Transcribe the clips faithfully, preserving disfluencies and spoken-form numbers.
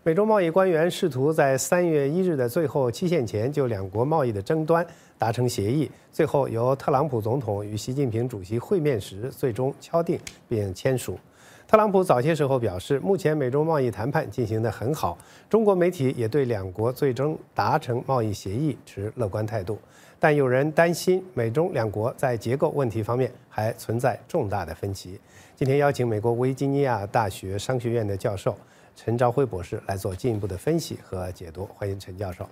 美中贸易官员试图在三月一日的最后期限前就两国贸易的争端达成协议，最后由特朗普总统与习近平主席会面时最终敲定并签署。特朗普早些时候表示，目前美中贸易谈判进行得很好，中国媒体也对两国最终达成贸易协议持乐观态度。但有人担心美中两国在结构问题方面还存在重大的分歧。今天邀请美国维吉尼亚大学商学院的教授陈朝辉博士来做进一步的分析和解读。欢迎陈教授。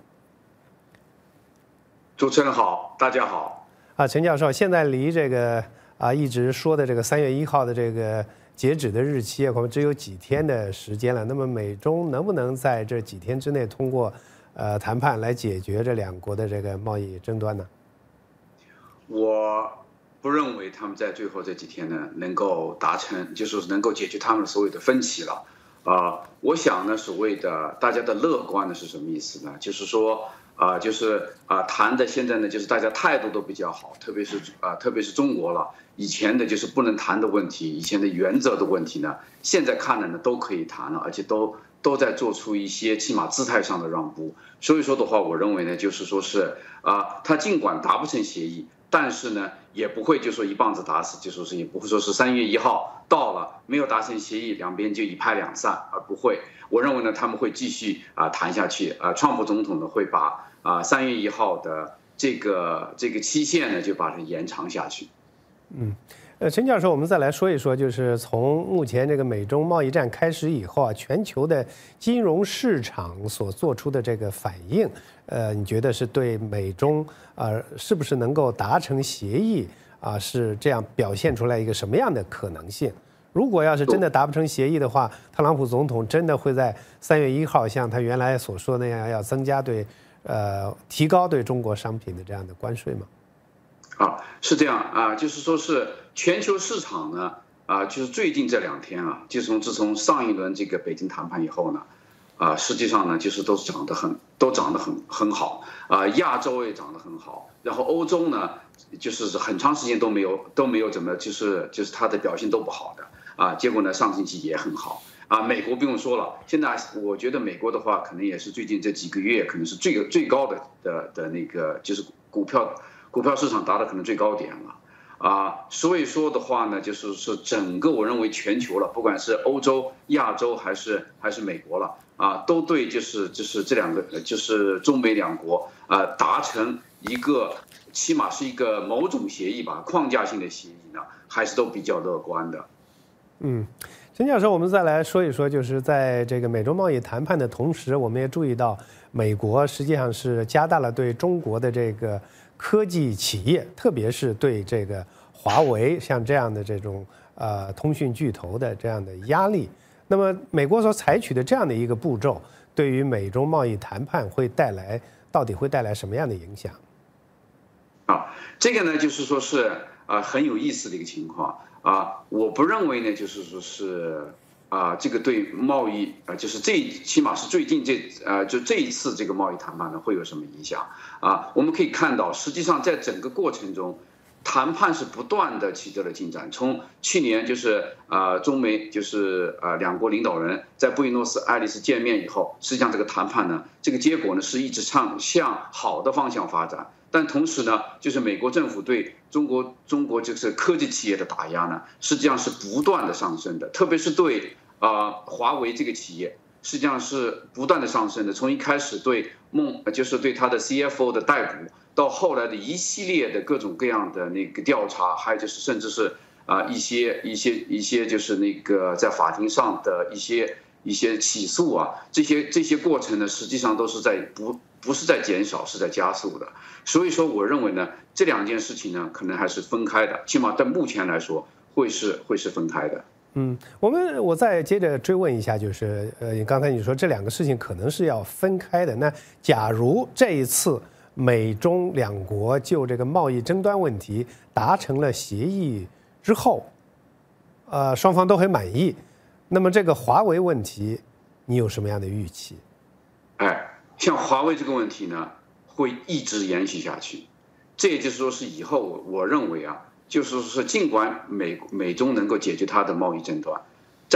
主持人好，大家好。 啊，陈教授，现在离这个啊一直说的这个三月一号的这个截止的日期，可能只有几天的时间了。那么美中能不能在这几天之内通过呃谈判来解决这两国的这个贸易争端呢？ 我不认为他们在最后这几天呢能够达成，就是能够解决他们所有的分歧了。啊、呃，我想呢，所谓的大家的乐观呢是什么意思呢？就是说啊、呃，就是啊、呃，谈的现在呢，就是大家态度都比较好，特别是啊、呃，特别是中国了。以前的就是不能谈的问题，以前的原则的问题呢，现在看了呢都可以谈了，而且都都在做出一些起码姿态上的让步。所以说的话，我认为呢，就是说是啊、呃，他尽管达不成协议，但是呢，也不会就说一棒子打死，就说是也不会说是三月一号到了没有达成协议，两边就一拍两散，而不会。我认为呢，他们会继续啊、呃、谈下去啊、呃。川普总统呢会把啊三月一号的这个这个期限呢就把它延长下去。 嗯，呃，陈教授，我们再来说一说，就是从目前这个美中贸易战开始以后啊，全球的金融市场所做出的这个反应，呃，你觉得是对美中呃是不是能够达成协议啊、呃，是这样表现出来一个什么样的可能性？如果要是真的达不成协议的话，特朗普总统真的会在三月一号像他原来所说那样，要增加对呃提高对中国商品的这样的关税吗？ 啊，是这样啊，就是说是全球市场呢，啊，就是最近这两天啊，就从自从上一轮这个北京谈判以后呢，啊，实际上呢，就是都涨得很，都涨得很很好啊，亚洲也涨得很好，然后欧洲呢，就是很长时间都没有都没有怎么，就是就是它的表现都不好的啊，结果呢，上星期也很好啊，美国不用说了，现在我觉得美国的话，可能也是最近这几个月可能是最最高的的的那个就是股票。股票市场达到可能最高点了，啊，所以说的话呢，就是是整个我认为全球了，不管是欧洲、亚洲还是还是美国了，啊，都对就是就是这两个就是中美两国啊达成一个起码是一个某种协议吧，框架性的协议呢，还是都比较乐观的。 嗯。陈教授，我们再来说一说，就是在这个美中贸易谈判的同时，我们也注意到，美国实际上是加大了对中国的这个科技企业，特别是对这个华为像这样的这种呃通讯巨头的这样的压力。那么，美国所采取的这样的一个步骤，对于美中贸易谈判会带来到底会带来什么样的影响？ 啊，这个呢，就是说是啊、呃、很有意思的一个情况。啊，我不认为呢，就是说是啊，这个对贸易啊，就是这起码是最近这呃，就这一次这个贸易谈判呢，会有什么影响啊？我们可以看到，实际上在整个过程中，谈判是不断的取得了进展。从去年就是啊，中美就是啊两国领导人在布宜诺斯艾利斯见面以后，实际上这个谈判呢，这个结果呢是一直向向好的方向发展。但同时呢，就是美国政府对中国中国就是科技企业的打压呢，实际上是不断的上升的，特别是对啊、呃、华为这个企业，实际上是不断的上升的。从一开始对孟就是对他的 C F O 的逮捕，到后来的一系列的各种各样的那个调查，还有就是甚至是啊、呃、一些一些一些就是那个在法庭上的一些一些起诉啊，这些这些过程呢，实际上都是在不不是在减少，是在加速的。所以说，我认为呢，这两件事情呢，可能还是分开的，起码在目前来说，会是会是分开的。 嗯，我们我再接着追问一下，就是呃，刚才你说这两个事情可能是要分开的。那假如这一次美中两国就这个贸易争端问题达成了协议之后，呃，双方都很满意，那么这个华为问题，你有什么样的预期？ 哎，像华为这个问题呢，会一直延续下去。这也就是说，是以后我我认为啊，就是说，尽管美美中能够解决它的贸易争端，在大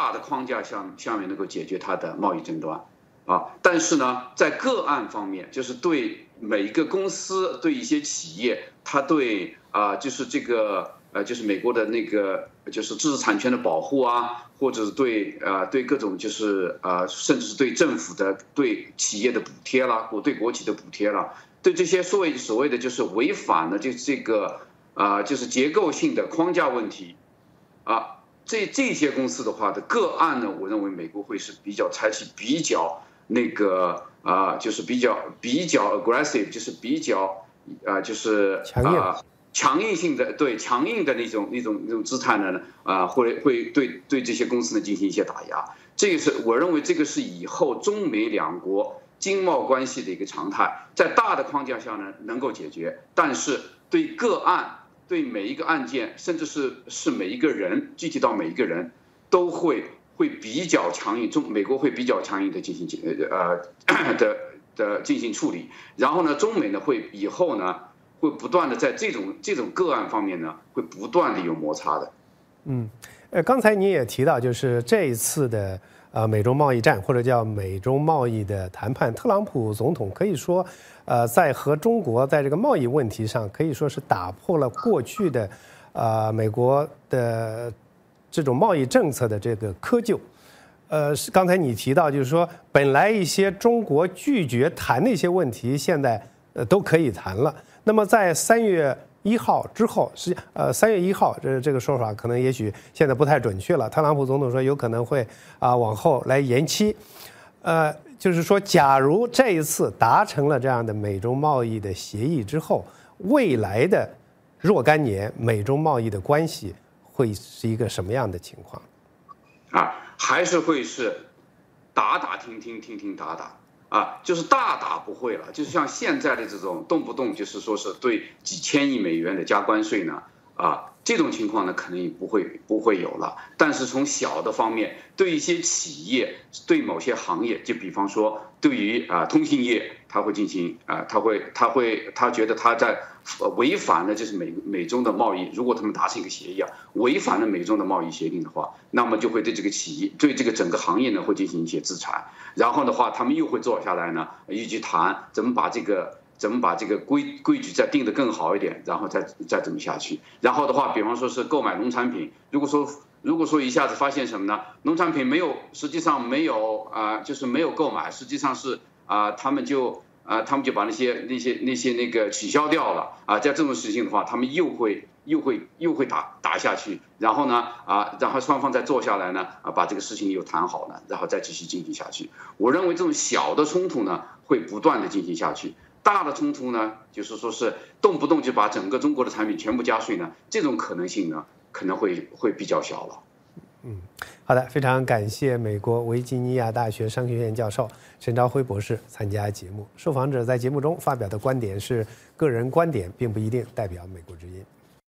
大的框架下下面能够解决它的贸易争端，啊，但是呢，在个案方面，就是对每一个公司、对一些企业，它对啊，就是这个呃，就是美国的那个就是知识产权的保护啊，或者是对呃对各种就是呃，甚至是对政府的、对企业的补贴啦，或对国企的补贴啦，对这些所谓所谓的就是违反了这这个啊、呃，就是结构性的框架问题，啊。这这些公司的话的个案呢，我认为美国会是比较采取比较那个啊、呃，就是比较比较 aggressive， 就是比较啊、呃，就是强硬、 呃、强硬性的对强硬的那种那种那种姿态呢啊、呃，会会对对这些公司呢进行一些打压。这个是我认为这个是以后中美两国经贸关系的一个常态，在大的框架下呢能够解决，但是对个案。对每一个案件，甚至是是每一个人，具体到每一个人，都会会比较强硬，中美国会比较强硬的进行呃的的进行处理，然后呢，中美呢会以后呢会不断的在这种这种个案方面呢会不断的有摩擦的。 嗯，呃，刚才你也提到，就是这一次的呃美中贸易战或者叫美中贸易的谈判，特朗普总统可以说。呃，在和中国在这个贸易问题上，可以说是打破了过去的，呃，美国的这种贸易政策的这个窠臼。呃，刚才你提到，就是说，本来一些中国拒绝谈的一些问题，现在呃都可以谈了。那么在三月一号之后，实际呃三月一号这这个说法可能也许现在不太准确了。特朗普总统说有可能会啊、呃、往后来延期，呃。就是说，假如这一次达成了这样的美中贸易的协议之后，未来的若干年美中贸易的关系会是一个什么样的情况？ 啊，还是会是打打听听听听打打啊，就是大打不会了。就是像现在的这种动不动就是说是对几千亿美元的加关税呢，啊。这种情况呢，肯定不会不会有了。但是从小的方面，对一些企业，对某些行业，就比方说，对于啊通信业，他会进行啊，他会他会他觉得他在违反了就是美美中的贸易，如果他们达成一个协议啊，违反了美中的贸易协定的话，那么就会对这个企业，对这个整个行业呢，会进行一些制裁。然后的话，他们又会坐下来呢，一起谈怎么把这个。怎么把这个规规矩再定得更好一点，然后再再怎么下去？然后的话，比方说是购买农产品，如果说如果说一下子发现什么呢？农产品没有，实际上没有啊、呃，就是没有购买，实际上是啊、呃，他们就啊、呃，他们就把那些那些那些那个取消掉了啊。在这种事情的话，他们又会又会又会打打下去，然后呢啊，然后双方再坐下来呢啊，把这个事情又谈好了，然后再继续进行下去。我认为这种小的冲突呢，会不断的进行下去。大的冲突呢，就是说是动不动就把整个中国的产品全部加税呢，这种可能性呢，可能会会比较小了。 嗯，好的，非常感谢美国维吉尼亚大学商学院教授陈朝辉博士参加节目。受访者在节目中发表的观点是个人观点，并不一定代表美国之音。